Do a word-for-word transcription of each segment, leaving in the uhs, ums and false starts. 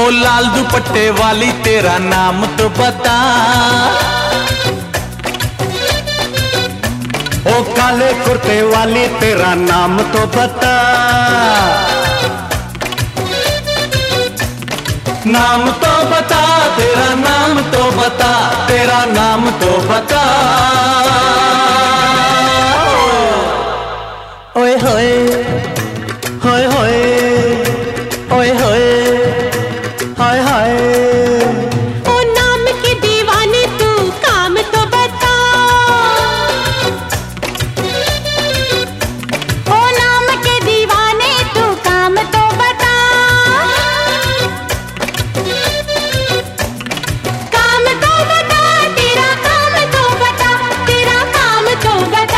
ओ लाल दुपट्टे वाली तेरा नाम तो बता। ओ काले कुर्ते वाली तेरा नाम तो बता। नाम तो बता, तेरा नाम तो बता, तेरा नाम तो बता। ओए होए होए होए ओए होए हाय हाय। ओ नाम के दीवाने तू काम तो बता। ओ नाम के दीवाने तू काम तो बता। काम तो बता, तेरा काम तो बता, तेरा काम तो बता।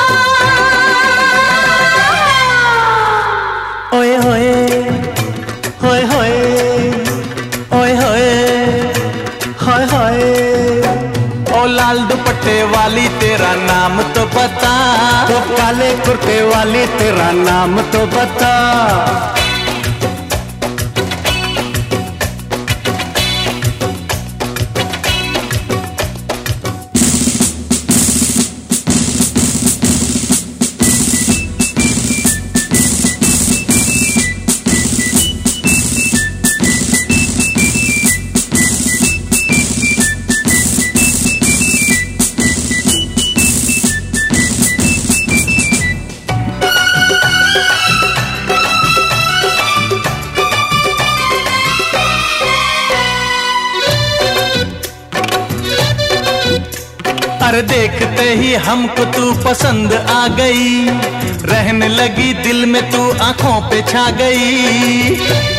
ओए होए होए होए ओए होए हाय हाय। ओ लाल दुपट्टे वाली तेरा नाम तो बता। तो काले कुर्ते वाली तेरा नाम तो बता। अरे देखते ही हमको तू पसंद आ गई, रहने लगी दिल में तू आंखों पे छा गई।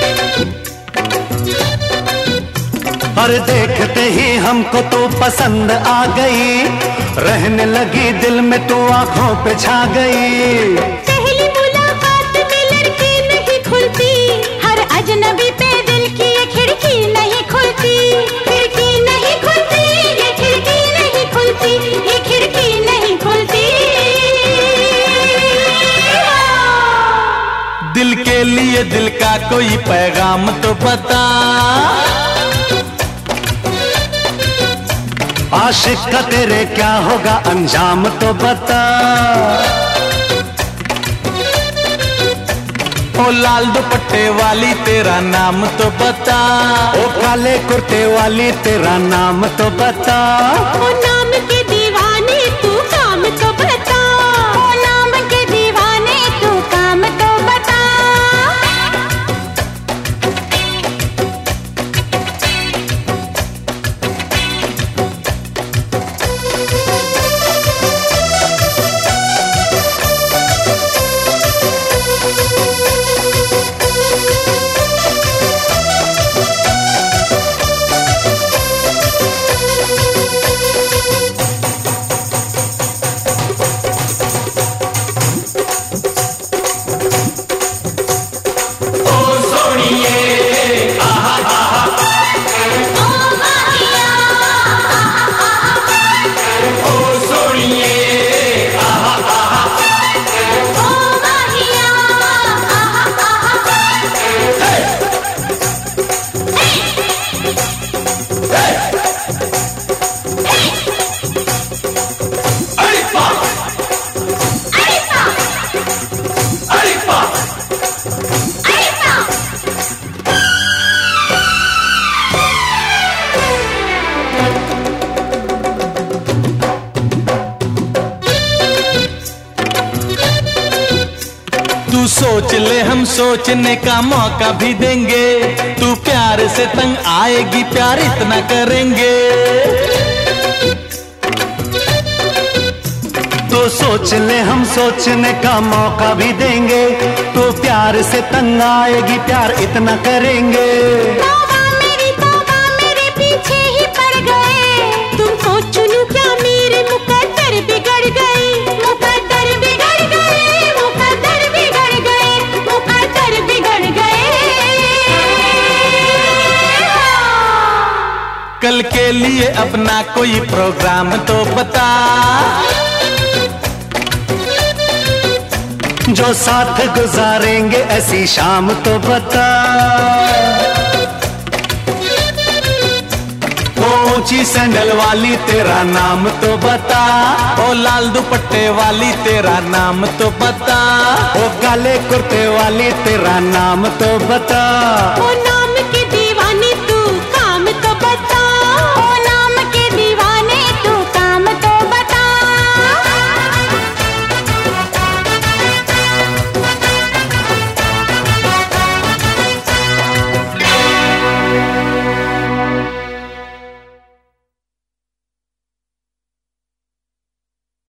अरे देखते ही हमको तू पसंद आ गई, रहने लगी दिल में तू आंखों पे छा गई। पहली मुलाकात में लड़की नहीं खुलती, हर अजनबी पे दिल की ये खिड़की नहीं खुलती। खिड़की नहीं खुलती, ये खिड़की नहीं खुलती, ये खिड़की नहीं खुलती। दिल के लिए दिल का कोई पैगाम तो बता। आशिक का तेरे क्या होगा अंजाम तो बता। ओ लाल दुपट्टे वाली तेरा नाम तो बता। ओ काले कुर्ते वाली तेरा नाम तो बता। ओ नाम के दीवाने तू काम तो बता। ओ नाम के दीवाने तू काम तो बता। तू सोच ले हम सोचने का मौका भी देंगे, तू प्यार से तंग आएगी प्यार इतना करेंगे। तो सोच ले हम सोचने का मौका भी देंगे, तो प्यार से तंग आएगी प्यार इतना करेंगे। तौबा मेरी तौबा मेरे पीछे ही पड़ गए, तुमको चुनूं क्या मेरे मुकद्दर बिगड़ गए। मुकद्दर बिगड़ गए, मुकद्दर बिगड़ गए, मुकद्दर बिगड़ गए। कल के लिए अपना कोई प्रोग्राम तो बता। जो साथ गुजारेंगे ऐसी शाम तो बता। ऊंची सैंडल वाली तेरा नाम तो बता। ओ लाल दुपट्टे वाली तेरा नाम तो बता। ओ काले कुर्ते वाली तेरा नाम तो बता। ओ